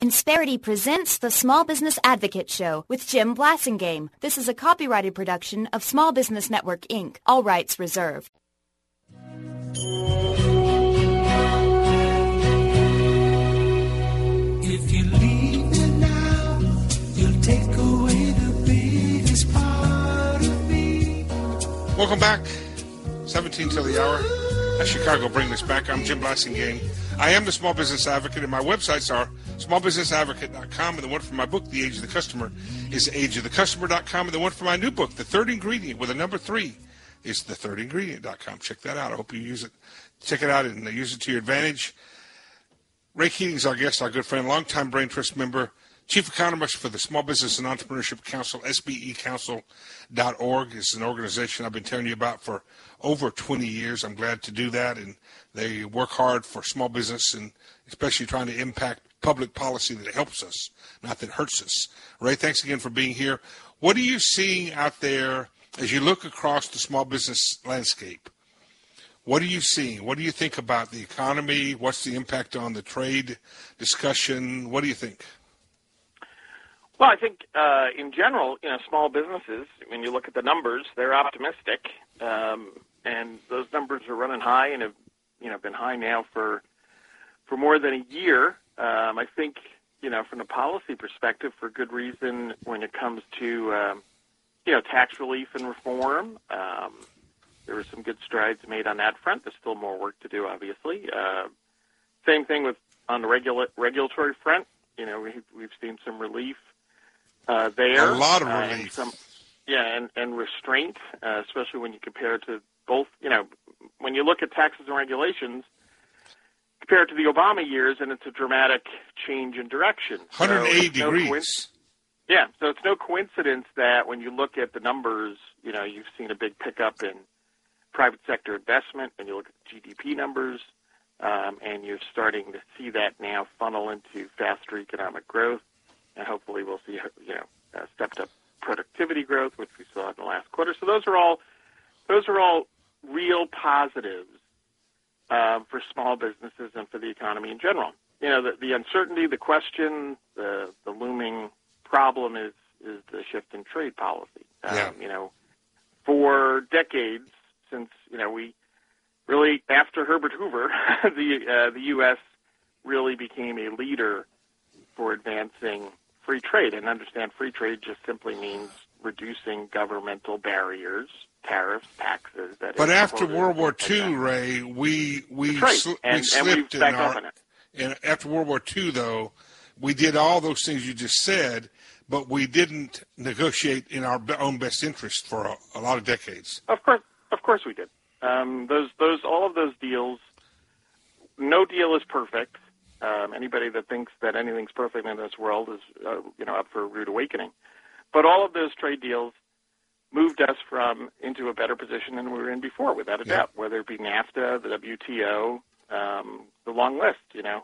Insperity presents the Small Business Advocate Show with Jim Blasingame. This is a copyrighted production of Small Business Network, Inc. All rights reserved. If you leave me now, you'll take away the biggest part of me. Welcome back. 17 till the hour. As Chicago bring this back, I'm Jim Blasingame. I am the Small Business Advocate, and my websites are smallbusinessadvocate.com, and the one for my book, The Age of the Customer, is ageofthecustomer.com, and the one for my new book, The Third Ingredient, with a number 3, is thethirdingredient.com. Check that out. I hope you use it. Check it out and use it to your advantage. Ray Keating is our guest, our good friend, longtime Brain Trust member, Chief Economist for the Small Business and Entrepreneurship Council, SBEcouncil.org. It's an organization I've been telling you about for over 20 years. I'm glad to do that, and they work hard for small business and especially trying to impact public policy that helps us, not that hurts us. Ray, thanks again for being here. What are you seeing out there as you look across the small business landscape? What are you seeing? What do you think about the economy? What's the impact on the trade discussion? What do you think? Well, I think in general, small businesses, when you look at the numbers, they're optimistic, and those numbers are running high and have been high now for more than a year. I think from a policy perspective, for good reason, when it comes to tax relief and reform, there were some good strides made on that front. There's still more work to do, obviously. Same thing on the regulatory front. We've seen some relief. There. A lot of relief. And restraint, especially when you compare it to both, when you look at taxes and regulations, compared to the Obama years, and it's a dramatic change in direction. 180 degrees. So it's no coincidence that when you look at the numbers, you've seen a big pickup in private sector investment, and you look at the GDP numbers, and you're starting to see that now funnel into faster economic growth. And hopefully we'll see, stepped up productivity growth, which we saw in the last quarter. So those are all real positives for small businesses and for the economy in general. The uncertainty, the question, the looming problem is the shift in trade policy. For decades, since we really after Herbert Hoover, the U.S. really became a leader for advancing free trade, and understand free trade just simply means reducing governmental barriers, tariffs, taxes. But after World War II, Ray, we slipped in our. And after World War II, though, we did all those things you just said, but we didn't negotiate in our own best interest for a lot of decades. Of course, we did. All of those deals. No deal is perfect. Anybody that thinks that anything's perfect in this world is, up for a rude awakening. But all of those trade deals moved us into a better position than we were in before, without a doubt. Whether it be NAFTA, the WTO, the long list.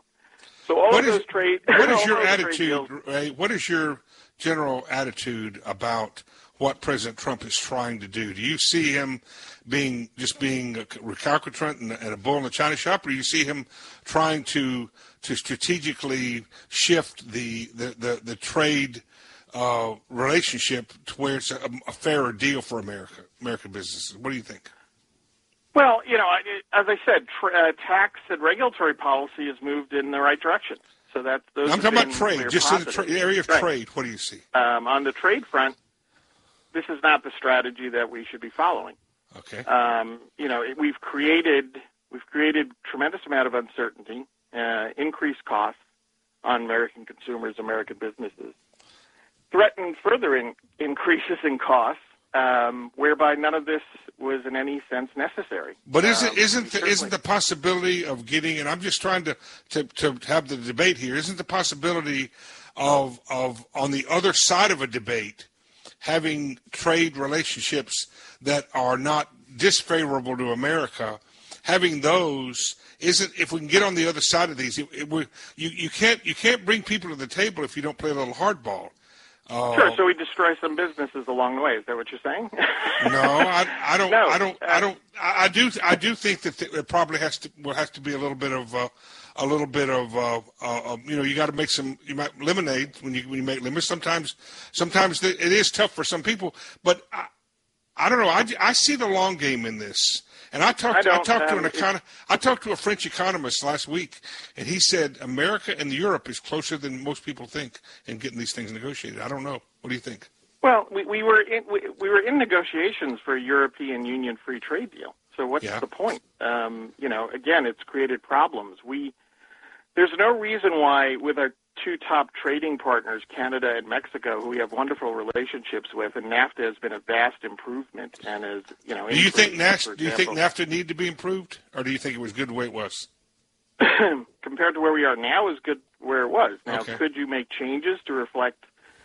So all of those trade. What is your attitude, Ray? What is your general attitude about what President Trump is trying to do? Do you see him being recalcitrant and a bull in the china shop, or do you see him trying to strategically shift the trade relationship to where it's a fairer deal for American businesses? What do you think? Well, as I said, tax and regulatory policy has moved in the right direction. So I'm talking about trade, just in the area of trade. What do you see? On the trade front, this is not the strategy that we should be following. Okay. We've created tremendous amount of uncertainty, increased costs on American consumers, American businesses, threatened further increases in costs, whereby none of this was in any sense necessary. But isn't the possibility of getting, and I'm just trying to have the debate here, isn't the possibility of on the other side of a debate having trade relationships that are not disfavorable to America, having those if we can get on the other side of these, you can't bring people to the table if you don't play a little hardball. Sure. So we destroy some businesses along the way. Is that what you're saying? No, I don't. I do think that it probably will have to be a little bit of a little bit of you got to make some lemonade when you make lemons. Sometimes it is tough for some people, but I don't know. I see the long game in this. And I talked to a French economist last week, and he said America and Europe is closer than most people think in getting these things negotiated. I don't know. What do you think? Well, we were in negotiations for a European Union free trade deal. So what's the point? Again, it's created problems. There's no reason why, with our two top trading partners, Canada and Mexico, who we have wonderful relationships with, and NAFTA has been a vast improvement. And as Do you think NAFTA needed to be improved, or do you think it was good the way it was? Compared to where we are now, is good where it was. Now, could you make changes to reflect,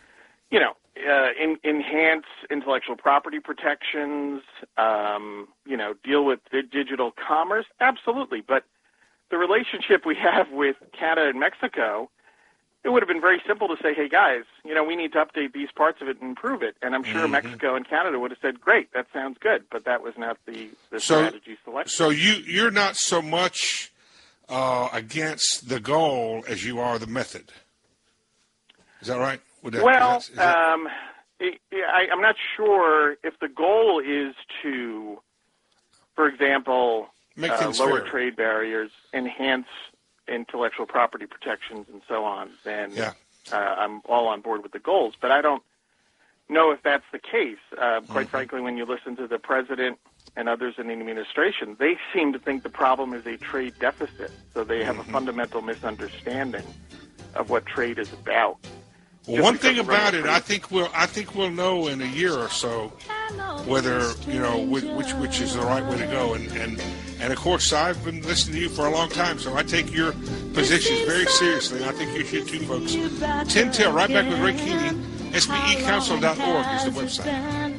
enhance intellectual property protections? Deal with digital commerce? Absolutely, but the relationship we have with Canada and Mexico, it would have been very simple to say, hey, guys, we need to update these parts of it and improve it. And I'm sure Mexico and Canada would have said, great, that sounds good. But that was not the strategy selected. So you're not so much against the goal as you are the method. Is that right? I'm not sure if the goal is to, for example, lower trade barriers, enhance intellectual property protections, and so on, then I'm all on board with the goals. But I don't know if that's the case. Quite frankly, when you listen to the president and others in the administration, they seem to think the problem is a trade deficit. So they have a fundamental misunderstanding of what trade is about. Well, one thing about it, I think we'll know in a year or so whether which is the right way to go. And of course, I've been listening to you for a long time, so I take your positions very seriously, and I think you should too, folks. 10 Till, right back with Ray Keeney. SBEcouncil.org is the website.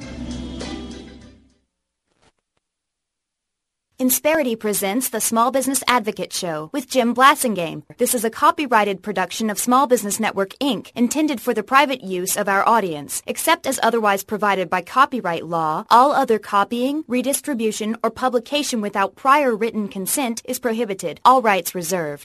Insperity presents the Small Business Advocate Show with Jim Blasingame. This is a copyrighted production of Small Business Network, Inc., intended for the private use of our audience. Except as otherwise provided by copyright law, all other copying, redistribution, or publication without prior written consent is prohibited. All rights reserved.